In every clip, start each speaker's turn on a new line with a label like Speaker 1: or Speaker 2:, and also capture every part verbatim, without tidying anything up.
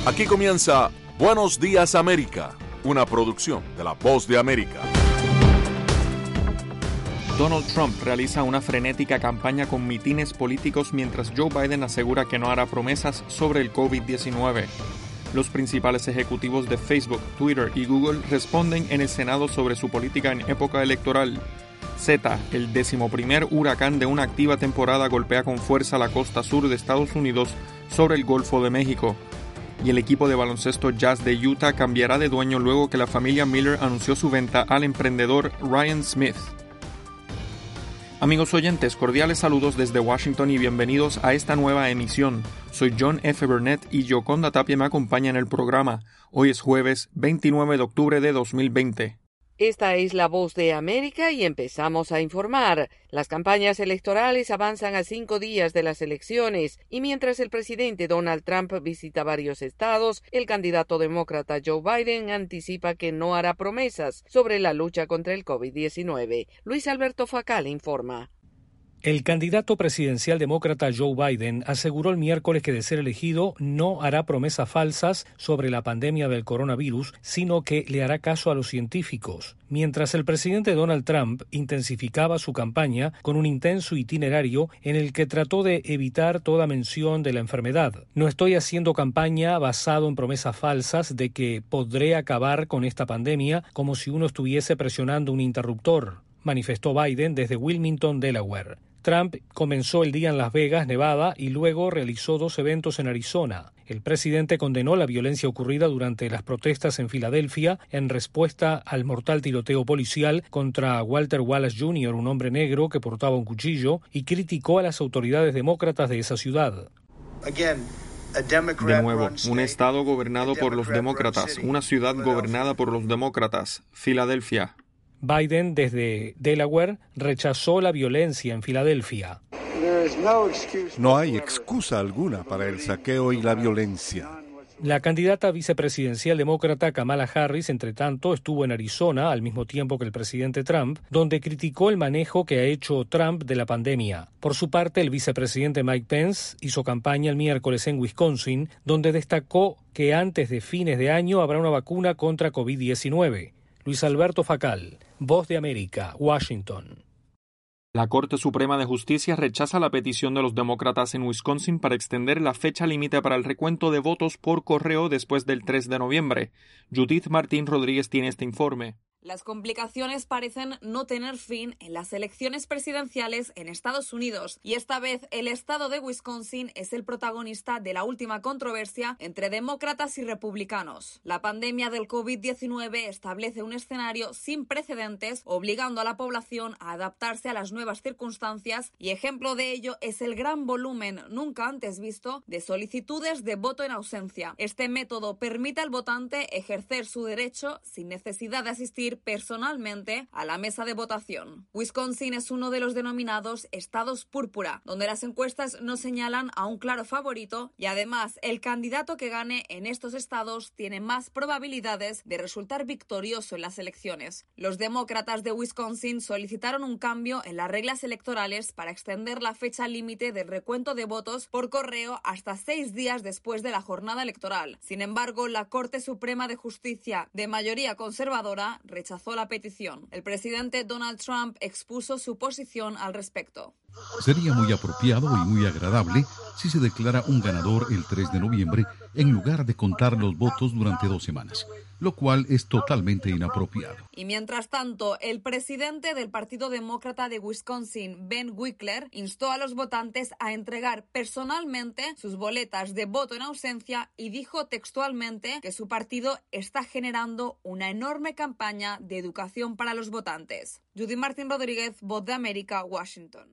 Speaker 1: Aquí comienza Buenos Días América, una producción de La Voz de América.
Speaker 2: Donald Trump realiza una frenética campaña con mitines políticos mientras Joe Biden asegura que no hará promesas sobre el COVID diecinueve. Los principales ejecutivos de Facebook, Twitter y Google responden en el Senado sobre su política en época electoral. Zeta, el decimoprimer huracán de una activa temporada, golpea con fuerza la costa sur de Estados Unidos sobre el Golfo de México. Y el equipo de baloncesto Jazz de Utah cambiará de dueño luego que la familia Miller anunció su venta al emprendedor Ryan Smith. Amigos oyentes, cordiales saludos desde Washington y bienvenidos a esta nueva emisión. Soy John F. Burnett y Yoconda Tapia me acompaña en el programa. Hoy es jueves veintinueve de octubre de dos mil veinte.
Speaker 3: Esta es La Voz de América y empezamos a informar. Las campañas electorales avanzan a cinco días de las elecciones y mientras el presidente Donald Trump visita varios estados, el candidato demócrata Joe Biden anticipa que no hará promesas sobre la lucha contra el COVID diecinueve. Luis Alberto Facal informa.
Speaker 4: El candidato presidencial demócrata Joe Biden aseguró el miércoles que de ser elegido no hará promesas falsas sobre la pandemia del coronavirus, sino que le hará caso a los científicos. Mientras el presidente Donald Trump intensificaba su campaña con un intenso itinerario en el que trató de evitar toda mención de la enfermedad. No estoy haciendo campaña basado en promesas falsas de que podré acabar con esta pandemia como si uno estuviese presionando un interruptor, manifestó Biden desde Wilmington, Delaware. Trump comenzó el día en Las Vegas, Nevada, y luego realizó dos eventos en Arizona. El presidente condenó la violencia ocurrida durante las protestas en Filadelfia en respuesta al mortal tiroteo policial contra Walter Wallace junior, un hombre negro que portaba un cuchillo, y criticó a las autoridades demócratas de esa ciudad.
Speaker 2: De nuevo, un estado gobernado por los demócratas, una ciudad gobernada por los demócratas, Filadelfia.
Speaker 4: Biden, desde Delaware, rechazó la violencia en Filadelfia.
Speaker 5: No hay excusa alguna para el saqueo y la violencia.
Speaker 4: La candidata vicepresidencial demócrata Kamala Harris, entre tanto, estuvo en Arizona al mismo tiempo que el presidente Trump, donde criticó el manejo que ha hecho Trump de la pandemia. Por su parte, el vicepresidente Mike Pence hizo campaña el miércoles en Wisconsin, donde destacó que antes de fines de año habrá una vacuna contra COVID diecinueve. Luis Alberto Facal, Voz de América, Washington.
Speaker 2: La Corte Suprema de Justicia rechaza la petición de los demócratas en Wisconsin para extender la fecha límite para el recuento de votos por correo después del tres de noviembre. Judith Martín Rodríguez tiene este informe.
Speaker 6: Las complicaciones parecen no tener fin en las elecciones presidenciales en Estados Unidos y esta vez el estado de Wisconsin es el protagonista de la última controversia entre demócratas y republicanos. La pandemia del COVID diecinueve establece un escenario sin precedentes, obligando a la población a adaptarse a las nuevas circunstancias y ejemplo de ello es el gran volumen nunca antes visto de solicitudes de voto en ausencia. Este método permite al votante ejercer su derecho sin necesidad de asistir personalmente a la mesa de votación. Wisconsin es uno de los denominados estados púrpura, donde las encuestas no señalan a un claro favorito y además el candidato que gane en estos estados tiene más probabilidades de resultar victorioso en las elecciones. Los demócratas de Wisconsin solicitaron un cambio en las reglas electorales para extender la fecha límite del recuento de votos por correo hasta seis días después de la jornada electoral. Sin embargo, la Corte Suprema de Justicia, de mayoría conservadora, rechazó la petición. El presidente Donald Trump expuso su posición al respecto.
Speaker 7: Sería muy apropiado y muy agradable si se declara un ganador el tres de noviembre en lugar de contar los votos durante dos semanas, lo cual es totalmente inapropiado.
Speaker 6: Y mientras tanto, el presidente del Partido Demócrata de Wisconsin, Ben Wickler, instó a los votantes a entregar personalmente sus boletas de voto en ausencia y dijo textualmente que su partido está generando una enorme campaña de educación para los votantes. Judy Martín Rodríguez, Voz de América, Washington.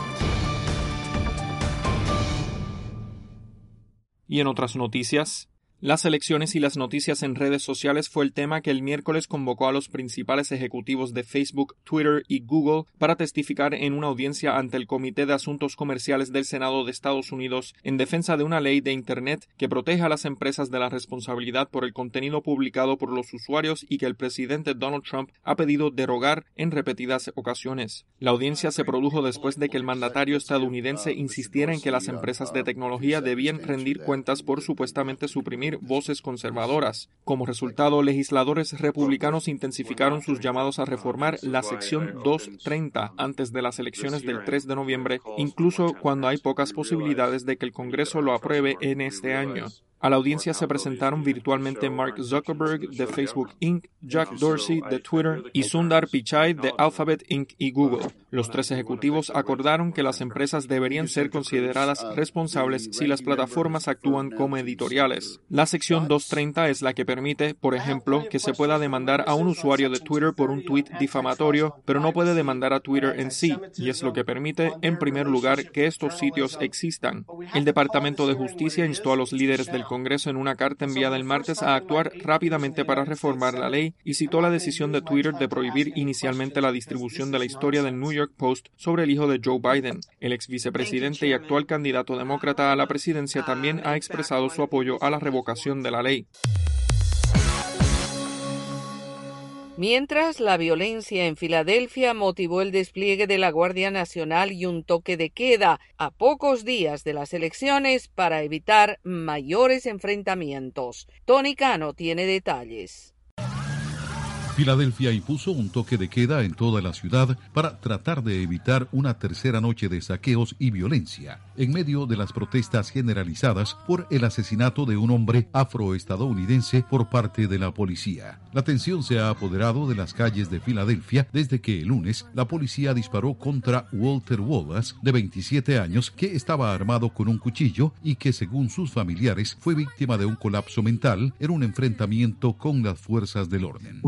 Speaker 2: Y en otras noticias, Las elecciones y las noticias en redes sociales fue el tema que el miércoles convocó a los principales ejecutivos de Facebook, Twitter y Google para testificar en una audiencia ante el Comité de Asuntos Comerciales del Senado de Estados Unidos en defensa de una ley de Internet que protege a las empresas de la responsabilidad por el contenido publicado por los usuarios y que el presidente Donald Trump ha pedido derogar en repetidas ocasiones. La audiencia se produjo después de que el mandatario estadounidense insistiera en que las empresas de tecnología debían rendir cuentas por supuestamente suprimir voces conservadoras. Como resultado, legisladores republicanos intensificaron sus llamados a reformar la sección doscientos treinta antes de las elecciones del tres de noviembre, incluso cuando hay pocas posibilidades de que el Congreso lo apruebe en este año. A la audiencia se presentaron virtualmente Mark Zuckerberg de Facebook incorporated, Jack Dorsey de Twitter y Sundar Pichai de Alphabet incorporated y Google. Los tres ejecutivos acordaron que las empresas deberían ser consideradas responsables si las plataformas actúan como editoriales. La sección doscientos treinta es la que permite, por ejemplo, que se pueda demandar a un usuario de Twitter por un tuit difamatorio, pero no puede demandar a Twitter en sí, y es lo que permite, en primer lugar, que estos sitios existan. El Departamento de Justicia instó a los líderes del Congreso en una carta enviada el martes a actuar rápidamente para reformar la ley y citó la decisión de Twitter de prohibir inicialmente la distribución de la historia del New York Post sobre el hijo de Joe Biden. El ex vicepresidente y actual candidato demócrata a la presidencia también ha expresado su apoyo a la revocación de la ley.
Speaker 3: Mientras, la violencia en Filadelfia motivó el despliegue de la Guardia Nacional y un toque de queda a pocos días de las elecciones para evitar mayores enfrentamientos. Tony Cano tiene detalles.
Speaker 7: Filadelfia impuso un toque de queda en toda la ciudad para tratar de evitar una tercera noche de saqueos y violencia, en medio de las protestas generalizadas por el asesinato de un hombre afroestadounidense por parte de la policía. La tensión se ha apoderado de las calles de Filadelfia desde que el lunes la policía disparó contra Walter Wallace, de veintisiete años, que estaba armado con un cuchillo y que, según sus familiares, fue víctima de un colapso mental en un enfrentamiento con las fuerzas del orden.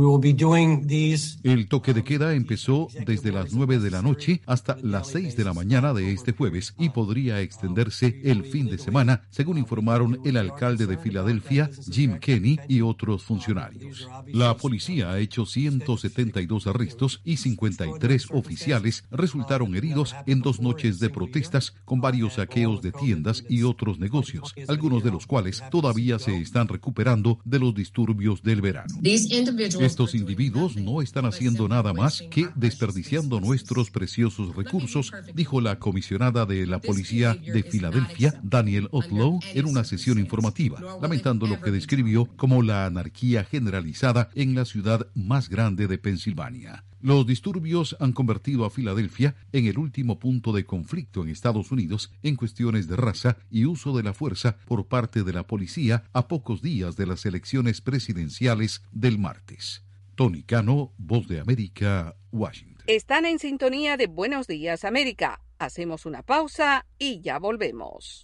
Speaker 7: El toque de queda empezó desde las nueve de la noche hasta las seis de la mañana de este jueves y podría extenderse el fin de semana, según informaron el alcalde de Filadelfia, Jim Kenney, y otros funcionarios. La policía ha hecho ciento setenta y dos arrestos y cincuenta y tres oficiales resultaron heridos en dos noches de protestas con varios saqueos de tiendas y otros negocios, algunos de los cuales todavía se están recuperando de los disturbios del verano. Estos individuos no están haciendo nada más que desperdiciando nuestros preciosos recursos, dijo la comisionada de la policía de Filadelfia, Danielle Outlaw, en una sesión informativa, lamentando lo que describió como la anarquía generalizada en la ciudad más grande de Pensilvania. Los disturbios han convertido a Filadelfia en el último punto de conflicto en Estados Unidos en cuestiones de raza y uso de la fuerza por parte de la policía a pocos días de las elecciones presidenciales del martes. Tony Cano, Voz de América, Washington.
Speaker 3: Están en sintonía de Buenos Días, América. Hacemos una pausa y ya volvemos.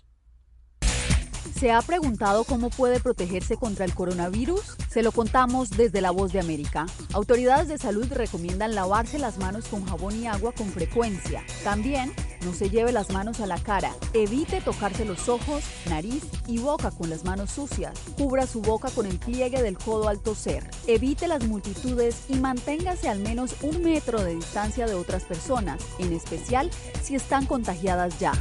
Speaker 8: ¿Se ha preguntado cómo puede protegerse contra el coronavirus? Se lo contamos desde La Voz de América. Autoridades de salud recomiendan lavarse las manos con jabón y agua con frecuencia. También, no se lleve las manos a la cara. Evite tocarse los ojos, nariz y boca con las manos sucias. Cubra su boca con el pliegue del codo al toser. Evite las multitudes y manténgase al menos un metro de distancia de otras personas, en especial si están contagiadas ya.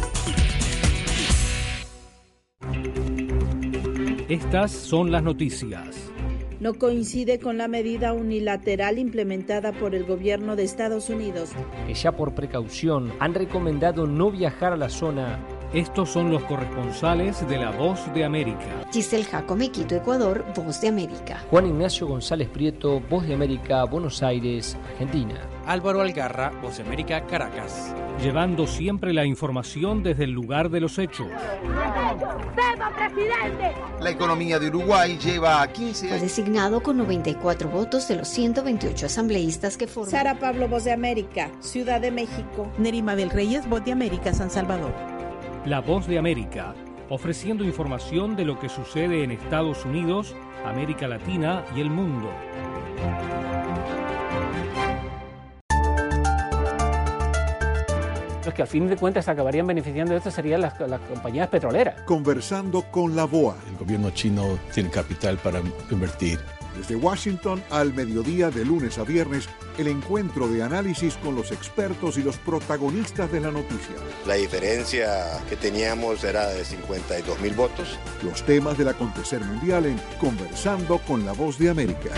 Speaker 4: Estas son las noticias.
Speaker 9: No coincide con la medida unilateral implementada por el gobierno de Estados Unidos,
Speaker 10: que ya por precaución han recomendado no viajar a la zona.
Speaker 4: Estos son los corresponsales de La Voz de América.
Speaker 11: Giselle Jacome, Quito, Ecuador, Voz de América.
Speaker 10: Juan Ignacio González Prieto, Voz de América, Buenos Aires, Argentina.
Speaker 12: Álvaro Algarra, Voz de América, Caracas.
Speaker 4: Llevando siempre la información desde el lugar de los hechos.
Speaker 13: ¡Viva, presidente!
Speaker 14: La economía de Uruguay lleva a quince años.
Speaker 11: Fue designado con noventa y cuatro votos de los ciento veintiocho asambleístas que forman.
Speaker 9: Sara Pablo, Voz de América, Ciudad de México.
Speaker 15: Nerima del Reyes, Voz de América, San Salvador.
Speaker 4: La Voz de América, ofreciendo información de lo que sucede en Estados Unidos, América Latina y el mundo.
Speaker 16: Los que al fin de cuentas se acabarían beneficiando de esto serían las, las compañías petroleras.
Speaker 5: Conversando con la B O A.
Speaker 17: El gobierno chino tiene capital para invertir.
Speaker 5: Desde Washington al mediodía de lunes a viernes, el encuentro de análisis con los expertos y los protagonistas de la noticia.
Speaker 18: La diferencia que teníamos era de cincuenta y dos mil votos.
Speaker 5: Los temas del acontecer mundial en Conversando con la Voz de América.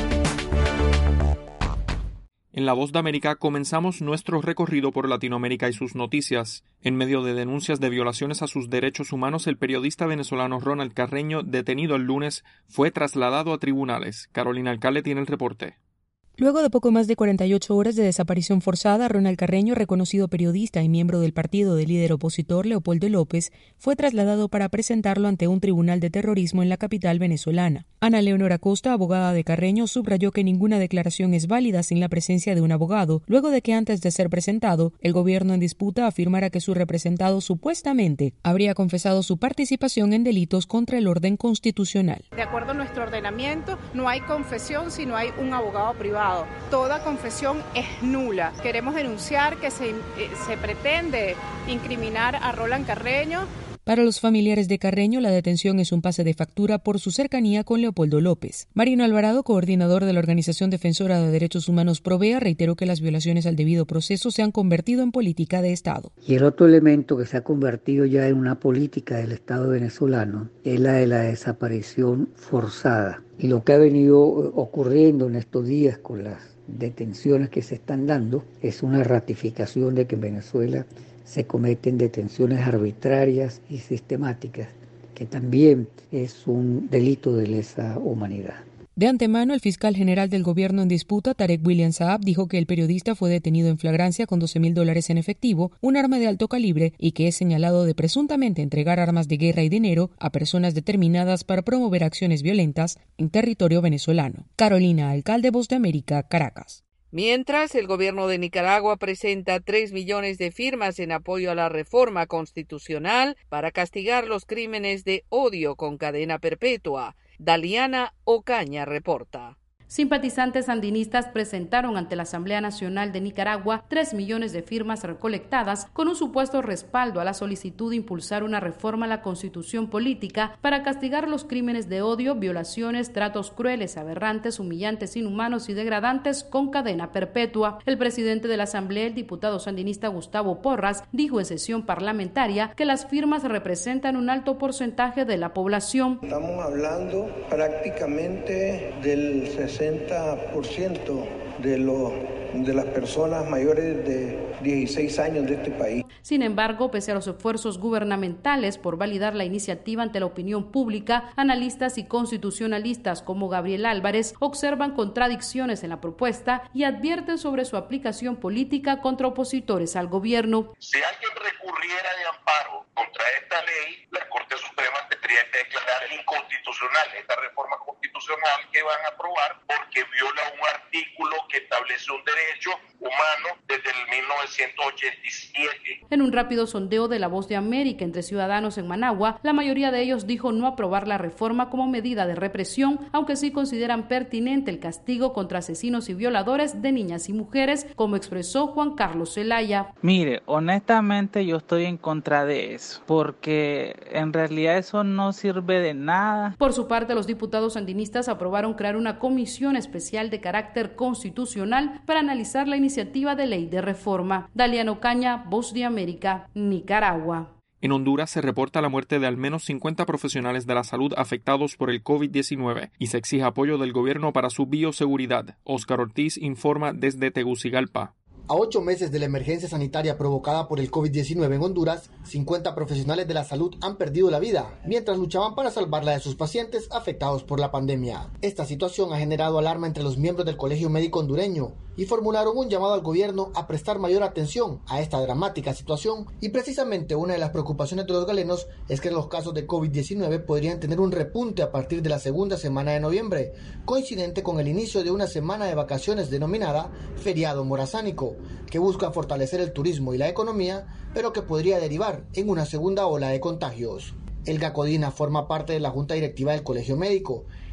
Speaker 2: En La Voz de América comenzamos nuestro recorrido por Latinoamérica y sus noticias. En medio de denuncias de violaciones a sus derechos humanos, el periodista venezolano Ronald Carreño, detenido el lunes, fue trasladado a tribunales. Carolina Alcalde tiene el reporte.
Speaker 19: Luego de poco más de cuarenta y ocho horas de desaparición forzada, Ronald Carreño, reconocido periodista y miembro del partido del líder opositor Leopoldo López, fue trasladado para presentarlo ante un tribunal de terrorismo en la capital venezolana. Ana Leonor Acosta, abogada de Carreño, subrayó que ninguna declaración es válida sin la presencia de un abogado, luego de que antes de ser presentado, el gobierno en disputa afirmara que su representado supuestamente habría confesado su participación en delitos contra el orden constitucional.
Speaker 20: De acuerdo a nuestro ordenamiento, no hay confesión si no hay un abogado privado. Toda confesión es nula. Queremos denunciar que se, se pretende incriminar a Ronald Carreño.
Speaker 19: Para los familiares de Carreño, la detención es un pase de factura por su cercanía con Leopoldo López. Marino Alvarado, coordinador de la Organización Defensora de Derechos Humanos Provea, reiteró que las violaciones al debido proceso se han convertido en política de Estado.
Speaker 21: Y el otro elemento que se ha convertido ya en una política del Estado venezolano es la de la desaparición forzada. Y lo que ha venido ocurriendo en estos días con las detenciones que se están dando es una ratificación de que en Venezuela se cometen detenciones arbitrarias y sistemáticas, que también es un delito de lesa humanidad.
Speaker 19: De antemano, el fiscal general del gobierno en disputa, Tarek William Saab, dijo que el periodista fue detenido en flagrancia con doce mil dólares en efectivo, un arma de alto calibre y que es señalado de presuntamente entregar armas de guerra y dinero a personas determinadas para promover acciones violentas en territorio venezolano. Carolina Alcalde, Voz de América, Caracas.
Speaker 3: Mientras, el gobierno de Nicaragua presenta tres millones de firmas en apoyo a la reforma constitucional para castigar los crímenes de odio con cadena perpetua. Daliana Ocaña reporta.
Speaker 22: Simpatizantes sandinistas presentaron ante la Asamblea Nacional de Nicaragua tres millones de firmas recolectadas con un supuesto respaldo a la solicitud de impulsar una reforma a la Constitución política para castigar los crímenes de odio, violaciones, tratos crueles, aberrantes, humillantes, inhumanos y degradantes con cadena perpetua. El presidente de la Asamblea, el diputado sandinista Gustavo Porras, dijo en sesión parlamentaria que las firmas representan un alto porcentaje de la población.
Speaker 23: Estamos hablando prácticamente del sesenta por ciento de, los, de las personas mayores de dieciséis años de este país.
Speaker 22: Sin embargo, pese a los esfuerzos gubernamentales por validar la iniciativa ante la opinión pública, analistas y constitucionalistas como Gabriel Álvarez observan contradicciones en la propuesta y advierten sobre su aplicación política contra opositores al gobierno.
Speaker 24: Si alguien recurriera de amparo contra esta ley, la Corte Suprema tendría que declarar inconstitucional esta reforma constitucional que van a aprobar porque viola un artículo que establece un derecho humano desde el mil novecientos ochenta y siete.
Speaker 22: En un rápido sondeo de La Voz de América entre ciudadanos en Managua, la mayoría de ellos dijo no aprobar la reforma como medida de represión, aunque sí consideran pertinente el castigo contra asesinos y violadores de niñas y mujeres, como expresó Juan Carlos Zelaya.
Speaker 25: Mire, honestamente yo estoy en contra de eso, porque en realidad eso no sirve de nada.
Speaker 22: Por su parte, los diputados sandinistas aprobaron crear una comisión especial de carácter constitucional para analizar la iniciativa de ley de reforma. Daliana Ocaña, Voz de América, Nicaragua.
Speaker 2: En Honduras se reporta la muerte de al menos cincuenta profesionales de la salud afectados por el COVID diecinueve y se exige apoyo del gobierno para su bioseguridad. Óscar Ortiz informa desde Tegucigalpa.
Speaker 26: A ocho meses de la emergencia sanitaria provocada por el COVID diecinueve en Honduras, cincuenta profesionales de la salud han perdido la vida mientras luchaban para salvarla de sus pacientes afectados por la pandemia. Esta situación ha generado alarma entre los miembros del Colegio Médico Hondureño y formularon un llamado al gobierno a prestar mayor atención a esta dramática situación, y precisamente una de las preocupaciones de los galenos es que los casos de COVID diecinueve podrían tener un repunte a partir de la segunda semana de noviembre, coincidente con el inicio de una semana de vacaciones denominada Feriado Morazánico, que busca fortalecer el turismo y la economía, pero que podría derivar en una segunda ola de contagios. Elga Codina forma parte de la Junta Directiva del Colegio Médico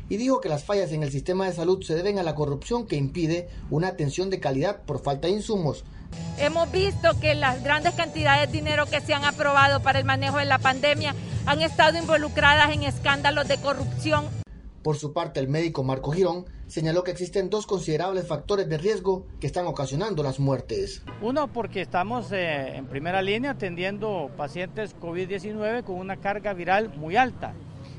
Speaker 26: y dijo que las fallas en el sistema de salud se deben a la corrupción que impide una atención de calidad por falta de insumos.
Speaker 1: Hemos visto que las grandes cantidades de dinero que se han aprobado para el manejo de la pandemia han estado involucradas en escándalos de corrupción.
Speaker 26: Por su parte, el médico Marco Girón señaló que existen dos considerables factores de riesgo que están ocasionando las muertes.
Speaker 6: Uno, porque estamos eh, en primera línea atendiendo pacientes COVID diecinueve con una carga viral muy alta.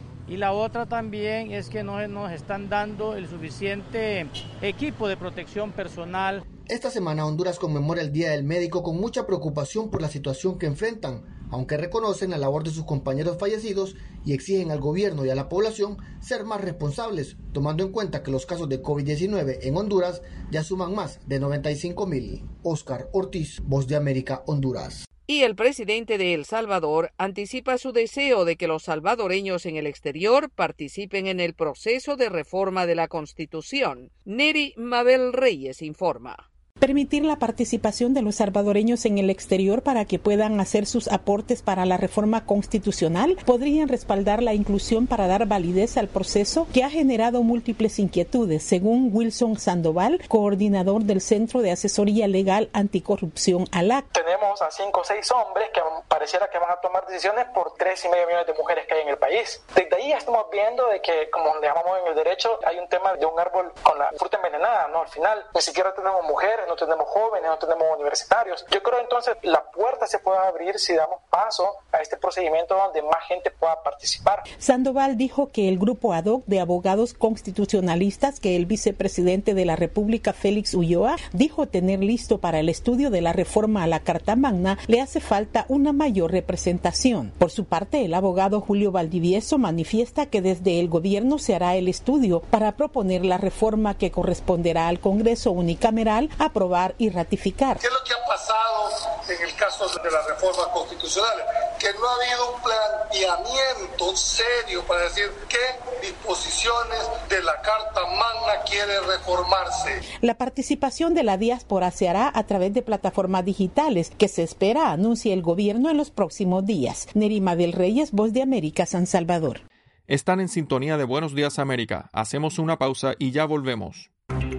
Speaker 6: Y la otra también es que no nos están dando el suficiente equipo de protección personal.
Speaker 26: Esta semana Honduras conmemora el Día del Médico con mucha preocupación por la situación que enfrentan, aunque reconocen la labor de sus compañeros fallecidos y exigen al gobierno y a la población ser más responsables, tomando en cuenta que los casos de COVID diecinueve en Honduras ya suman más de noventa y cinco mil. Oscar Ortiz, Voz de América, Honduras.
Speaker 3: Y el presidente de El Salvador anticipa su deseo de que los salvadoreños en el exterior participen en el proceso de reforma de la Constitución. Neri Mabel Reyes informa.
Speaker 15: Permitir la participación de los salvadoreños en el exterior para que puedan hacer sus aportes para la reforma constitucional podrían respaldar la inclusión para dar validez al proceso que ha generado múltiples inquietudes, según Wilson Sandoval, coordinador del Centro de Asesoría Legal Anticorrupción A L A C.
Speaker 7: Tenemos a cinco o seis hombres que pareciera que van a tomar decisiones por tres y medio millones de mujeres que hay en el país. Desde ahí estamos viendo de que, como le llamamos en el derecho, hay un tema de un árbol con la fruta envenenada, ¿no? Al final, ni siquiera tenemos mujeres, no tenemos jóvenes, no tenemos universitarios. Yo creo entonces la puerta se puede abrir si damos paso a este procedimiento donde más gente pueda participar.
Speaker 15: Sandoval dijo que el grupo ad hoc de abogados constitucionalistas que el vicepresidente de la República, Félix Ulloa, dijo tener listo para el estudio de la reforma a la Carta Magna, le hace falta una mayor representación. Por su parte, el abogado Julio Valdivieso manifiesta que desde el gobierno se hará el estudio para proponer la reforma que corresponderá al Congreso unicameral aprobar y ratificar.
Speaker 8: ¿Qué es lo que ha pasado en el caso de las reformas constitucionales? Que no ha habido un planteamiento serio para decir qué disposiciones de la Carta Magna quiere reformarse.
Speaker 15: La participación de la diáspora se hará a través de plataformas digitales que se espera anuncie el gobierno en los próximos días. Nerima del Reyes, Voz de América, San Salvador.
Speaker 2: Están en sintonía de Buenos Días América. Hacemos una pausa y ya volvemos.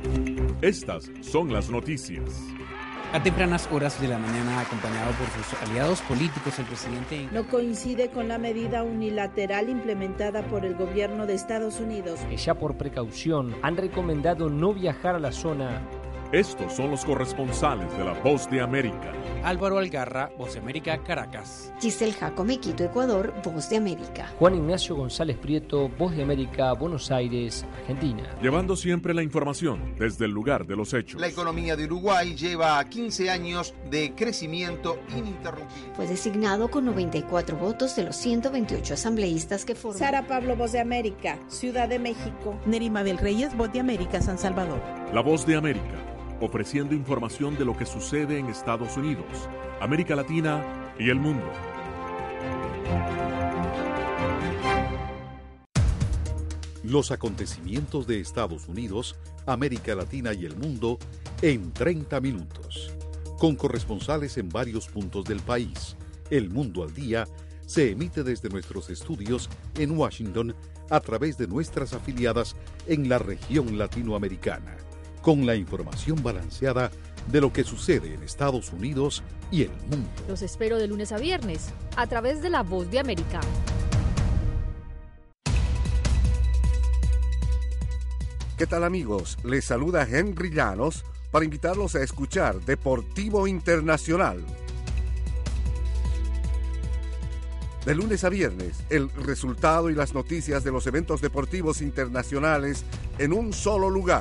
Speaker 10: Estas son las noticias.
Speaker 12: A tempranas horas de la mañana, acompañado por sus aliados políticos, el presidente...
Speaker 9: No coincide con la medida unilateral implementada por el gobierno de Estados Unidos.
Speaker 27: Ya por precaución, han recomendado no viajar a la zona.
Speaker 10: Estos son los corresponsales de La Voz de América.
Speaker 12: Álvaro Algarra, Voz de América, Caracas.
Speaker 11: Giselle Jacome, Quito, Ecuador, Voz de América.
Speaker 27: Juan Ignacio González Prieto, Voz de América, Buenos Aires, Argentina.
Speaker 10: Llevando siempre la información desde el lugar de los hechos.
Speaker 14: La economía de Uruguay lleva quince años de crecimiento ininterrumpido.
Speaker 11: Fue designado con noventa y cuatro votos de los ciento veintiocho asambleístas que forman.
Speaker 9: Sara Pablo, Voz de América, Ciudad de México.
Speaker 15: Nerima del Reyes, Voz de América, San Salvador.
Speaker 10: La Voz de América, ofreciendo información de lo que sucede en Estados Unidos, América Latina y el mundo.
Speaker 5: Los acontecimientos de Estados Unidos, América Latina y el mundo en treinta minutos. Con corresponsales en varios puntos del país. El Mundo al Día se emite desde nuestros estudios en Washington a través de nuestras afiliadas en la región latinoamericana, con la información balanceada de lo que sucede en Estados Unidos y el mundo.
Speaker 28: Los espero de lunes a viernes, a través de La Voz de América.
Speaker 29: ¿Qué tal, amigos? Les saluda Henry Llanos para invitarlos a escuchar Deportivo Internacional. De lunes a viernes, el resultado y las noticias de los eventos deportivos internacionales en un solo lugar.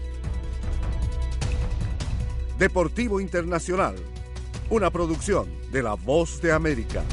Speaker 29: Deportivo Internacional, una producción de La Voz de América.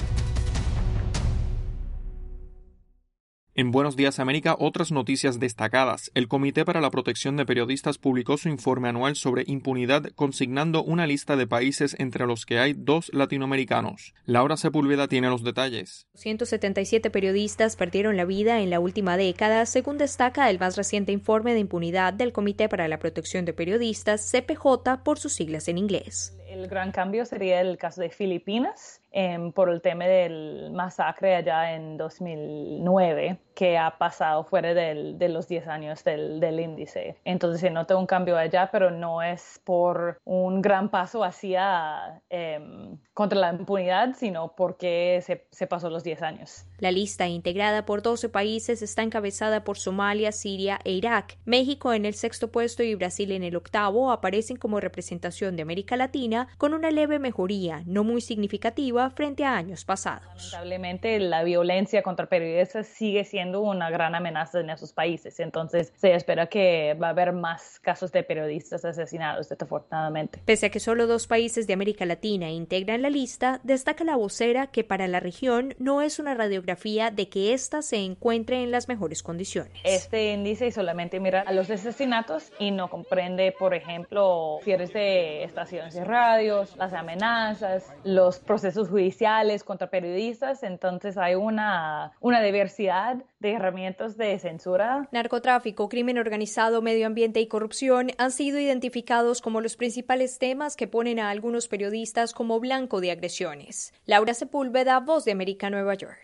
Speaker 2: En Buenos Días América, otras noticias destacadas. El Comité para la Protección de Periodistas publicó su informe anual sobre impunidad, consignando una lista de países entre los que hay dos latinoamericanos. Laura Sepúlveda tiene los detalles.
Speaker 30: ciento setenta y siete periodistas perdieron la vida en la última década, según destaca el más reciente informe de impunidad del Comité para la Protección de Periodistas, C P J, por sus siglas en inglés.
Speaker 31: El gran cambio sería el caso de Filipinas,
Speaker 4: eh, por el tema del masacre allá en dos mil nueve, que ha pasado fuera del, de los diez años del, del índice. Entonces se nota un cambio allá, pero no es por un gran paso hacia eh, contra la impunidad, sino porque se, se pasó los diez años.
Speaker 30: La lista, integrada por doce países, está encabezada por Somalia, Siria e Irak. México en el sexto puesto y Brasil en el octavo aparecen como representación de América Latina, con una leve mejoría, no muy significativa, frente a años pasados.
Speaker 4: Lamentablemente, la violencia contra periodistas sigue siendo una gran amenaza en esos países. Entonces, se espera que va a haber más casos de periodistas asesinados, desafortunadamente.
Speaker 30: Pese a que solo dos países de América Latina integran la lista, destaca la vocera que para la región no es una radiografía de que ésta se encuentre en las mejores condiciones.
Speaker 4: Este índice solamente mira a los asesinatos y no comprende, por ejemplo, cierres de estaciones de radios, las amenazas, los procesos judiciales contra periodistas. Entonces hay una, una diversidad de herramientas de censura.
Speaker 30: Narcotráfico, crimen organizado, medio ambiente y corrupción han sido identificados como los principales temas que ponen a algunos periodistas como blanco de agresiones. Laura Sepúlveda, Voz de América, Nueva York.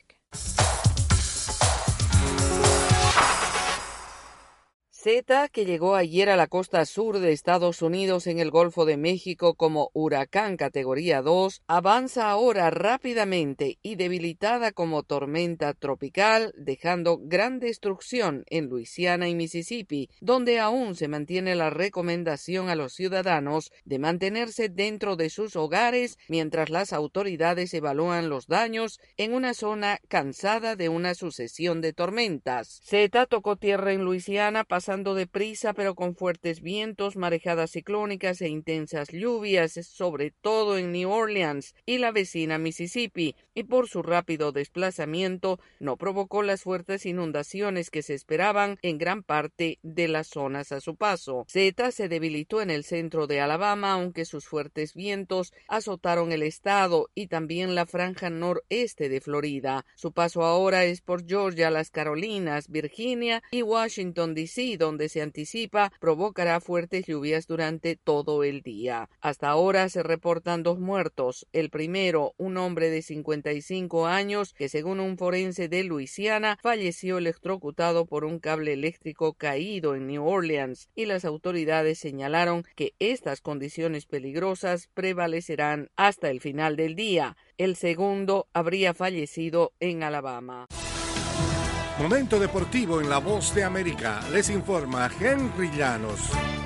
Speaker 3: Zeta, que llegó ayer a la costa sur de Estados Unidos en el Golfo de México como huracán categoría dos, avanza ahora rápidamente y debilitada como tormenta tropical, dejando gran destrucción en Luisiana y Mississippi, donde aún se mantiene la recomendación a los ciudadanos de mantenerse dentro de sus hogares mientras las autoridades evalúan los daños en una zona cansada de una sucesión de tormentas. Zeta tocó tierra en Luisiana pasando deprisa pero con fuertes vientos, marejadas ciclónicas e intensas lluvias, sobre todo en New Orleans y la vecina Mississippi, y por su rápido desplazamiento no provocó las fuertes inundaciones que se esperaban en gran parte de las zonas a su paso. Zeta se debilitó en el centro de Alabama, aunque sus fuertes vientos azotaron el estado y también la franja noreste de Florida. Su paso ahora es por Georgia, las Carolinas, Virginia y Washington D C, donde se anticipa provocará fuertes lluvias durante todo el día. Hasta ahora se reportan dos muertos. El primero, un hombre de cincuenta y cinco años que, según un forense de Luisiana, falleció electrocutado por un cable eléctrico caído en New Orleans, y las autoridades señalaron que estas condiciones peligrosas prevalecerán hasta el final del día. El segundo habría fallecido en Alabama.
Speaker 29: Momento deportivo en La Voz de América. Les informa Henry Llanos.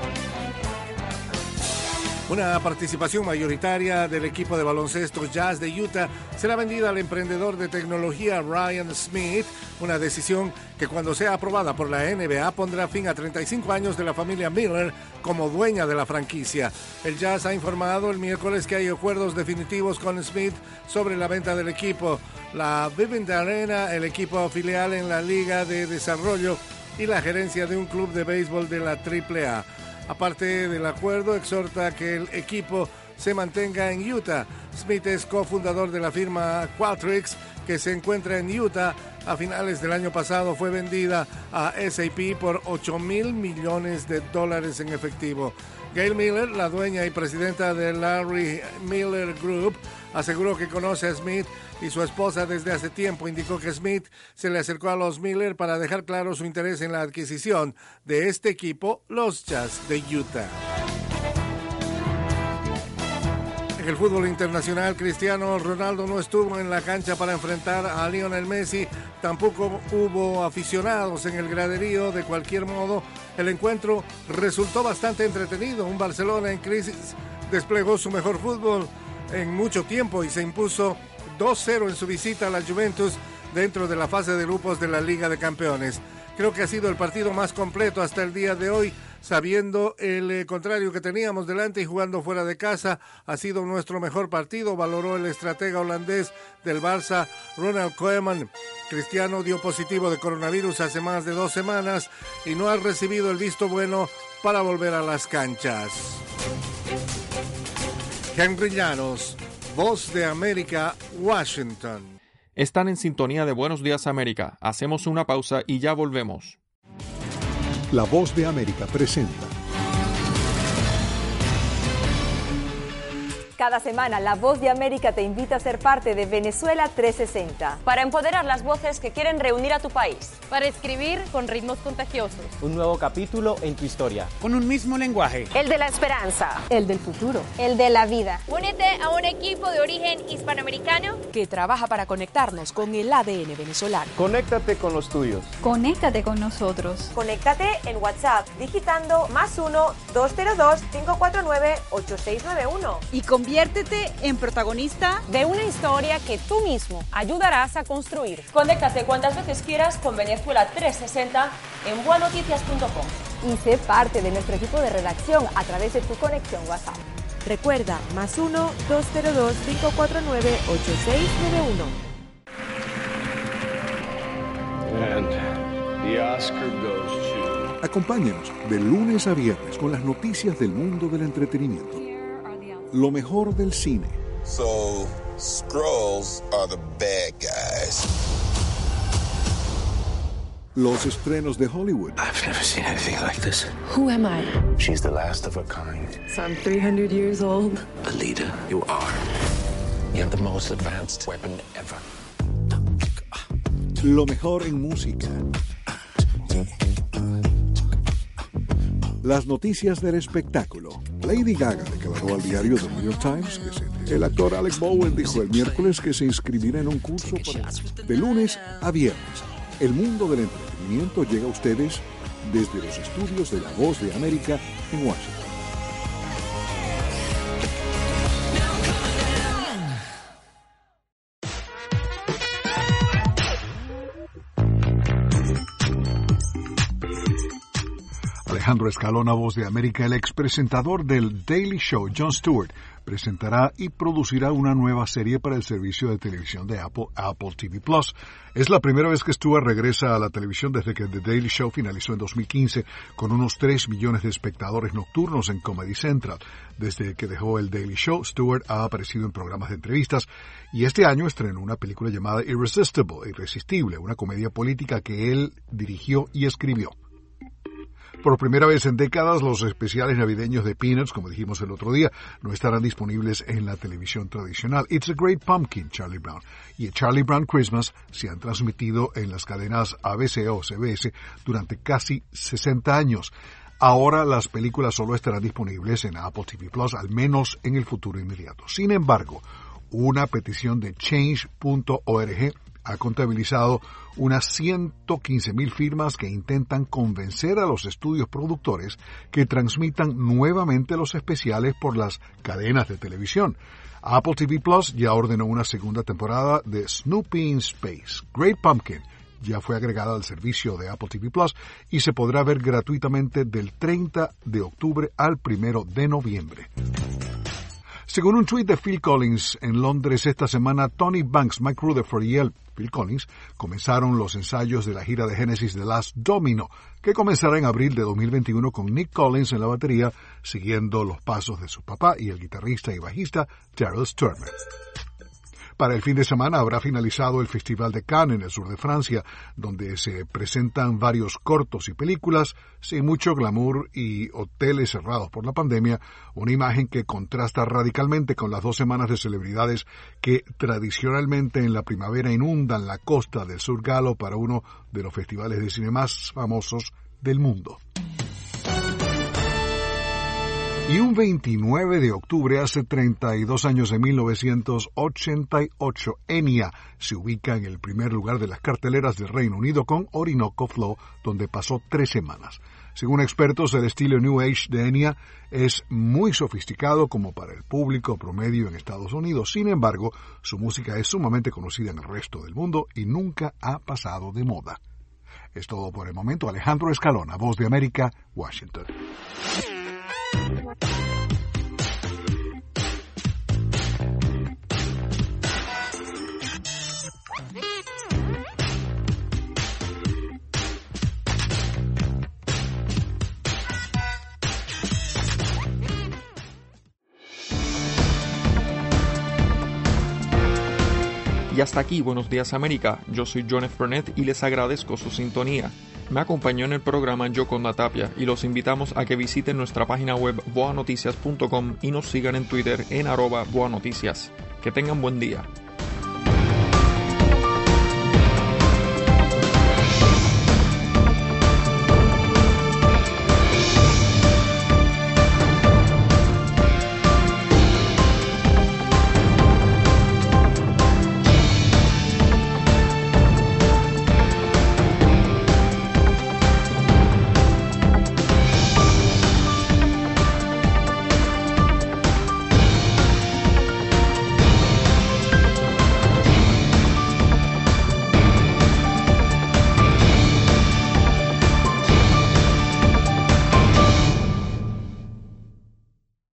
Speaker 29: Una participación mayoritaria del equipo de baloncesto Jazz de Utah será vendida al emprendedor de tecnología Ryan Smith, una decisión que, cuando sea aprobada por la N B A, pondrá fin a treinta y cinco años de la familia Miller como dueña de la franquicia. El Jazz ha informado el miércoles que hay acuerdos definitivos con Smith sobre la venta del equipo. La Vivint Arena, el equipo filial en la Liga de Desarrollo, y la gerencia de un club de béisbol de la triple A. Aparte del acuerdo, exhorta que el equipo se mantenga en Utah. Smith es cofundador de la firma Qualtrics, que se encuentra en Utah. A finales del año pasado fue vendida a S A P por ocho mil millones de dólares en efectivo. Gail Miller, la dueña y presidenta de Larry Miller Group, aseguró que conoce a Smith y su esposa desde hace tiempo. Indicó que Smith se le acercó a los Miller para dejar claro su interés en la adquisición de este equipo, los Jazz de Utah. En el fútbol internacional, Cristiano Ronaldo no estuvo en la cancha para enfrentar a Lionel Messi. Tampoco hubo aficionados en el graderío. De cualquier modo, el encuentro resultó bastante entretenido. Un Barcelona en crisis desplegó su mejor fútbol en mucho tiempo y se impuso dos cero en su visita a la Juventus dentro de la fase de grupos de la Liga de Campeones. Creo que ha sido el partido más completo hasta el día de hoy, sabiendo el eh, contrario que teníamos delante y jugando fuera de casa. Ha sido nuestro mejor partido, valoró el estratega holandés del Barça, Ronald Koeman. Cristiano dio positivo de coronavirus hace más de dos semanas y no ha recibido el visto bueno para volver a las canchas. Henry Llanos, Voz de América, Washington.
Speaker 2: Están en sintonía de Buenos Días América. Hacemos una pausa y ya volvemos.
Speaker 5: La Voz de América presenta
Speaker 13: Cada semana, La Voz de América te invita a ser parte de Venezuela trescientos sesenta.
Speaker 16: Para empoderar las voces que quieren reunir a tu país.
Speaker 13: Para escribir con ritmos contagiosos.
Speaker 17: Un nuevo capítulo en tu historia.
Speaker 12: Con un mismo lenguaje.
Speaker 13: El de la esperanza. El del futuro. El de la vida.
Speaker 30: Únete a un equipo de origen hispanoamericano
Speaker 13: que trabaja para conectarnos con el A D N venezolano.
Speaker 17: Conéctate con los tuyos.
Speaker 13: Conéctate con nosotros. Conéctate en WhatsApp digitando más uno, dos cero dos, cinco cuatro nueve, ocho seis nueve uno. Y conviértete en protagonista
Speaker 16: de una historia que tú mismo ayudarás a construir.
Speaker 13: Conéctate cuantas veces quieras con Venezuela trescientos sesenta en buenoticias punto com. Y sé parte de nuestro equipo de redacción a través de tu conexión WhatsApp. Recuerda, más uno, dos cero dos, cinco cuatro nueve, ocho seis nueve uno.
Speaker 18: And the Oscar goes to...
Speaker 19: Acompáñenos de lunes a viernes con las noticias del mundo del entretenimiento. Lo mejor del cine.
Speaker 20: So, Skrulls are the bad guys.
Speaker 19: Los estrenos de Hollywood.
Speaker 20: I've never seen anything like this.
Speaker 13: Who am I?
Speaker 20: She's the last of her kind.
Speaker 13: So I'm three hundred years old.
Speaker 20: Alita, you are. You have the most advanced weapon ever.
Speaker 19: Lo mejor en música. Las noticias del espectáculo. Lady Gaga declaró al diario The New York Times que se... el actor Alec Bowen dijo el miércoles que se inscribirá en un curso para... de lunes a viernes. El mundo del entretenimiento llega a ustedes desde los estudios de La Voz de América en Washington. Alejandro Escalona, Voz de América, el expresentador del Daily Show, Jon Stewart, presentará y producirá una nueva serie para el servicio de televisión de Apple, Apple T V Plus. Es la primera vez que Stewart regresa a la televisión desde que The Daily Show finalizó en dos mil quince con unos tres millones de espectadores nocturnos en Comedy Central. Desde que dejó el Daily Show, Stewart ha aparecido en programas de entrevistas y este año estrenó una película llamada Irresistible, Irresistible, una comedia política que él dirigió y escribió. Por primera vez en décadas, los especiales navideños de Peanuts, como dijimos el otro día, no estarán disponibles en la televisión tradicional. It's a Great Pumpkin, Charlie Brown, y Charlie Brown Christmas se han transmitido en las cadenas A B C o C B S durante casi sesenta años. Ahora las películas solo estarán disponibles en Apple T V Plus, al menos en el futuro inmediato. Sin embargo, una petición de change punto org ha contabilizado unas ciento quince mil firmas que intentan convencer a los estudios productores que transmitan nuevamente los especiales por las cadenas de televisión. Apple T V Plus ya ordenó una segunda temporada de Snoopy in Space. Great Pumpkin ya fue agregada al servicio de Apple T V Plus y se podrá ver gratuitamente del treinta de octubre al primero de noviembre. Según un tuit de Phil Collins en Londres esta semana, Tony Banks, Mike Rutherford y él, Phil Collins, comenzaron los ensayos de la gira de Genesis The Last Domino, que comenzará en abril de dos mil veintiuno con Nick Collins en la batería, siguiendo los pasos de su papá y el guitarrista y bajista Daryl Stuermer. Para el fin de semana habrá finalizado el Festival de Cannes en el sur de Francia, donde se presentan varios cortos y películas, sin mucho glamour y hoteles cerrados por la pandemia, una imagen que contrasta radicalmente con las dos semanas de celebridades que tradicionalmente en la primavera inundan la costa del sur galo para uno de los festivales de cine más famosos del mundo. Y un veintinueve de octubre, hace treinta y dos años, en mil novecientos ochenta y ocho, Enya se ubica en el primer lugar de las carteleras del Reino Unido con Orinoco Flow, donde pasó tres semanas. Según expertos, el estilo New Age de Enya es muy sofisticado como para el público promedio en Estados Unidos. Sin embargo, su música es sumamente conocida en el resto del mundo y nunca ha pasado de moda. Es todo por el momento. Alejandro Escalona, Voz de América, Washington.
Speaker 21: Y
Speaker 2: Y hasta aquí, Buenos Días América. Yo soy John F. Burnett y les agradezco su sintonía. Me acompañó en el programa Yoconda Tapia y los invitamos a que visiten nuestra página web boa noticias punto com y nos sigan en Twitter en arroba boanoticias. Que tengan buen día.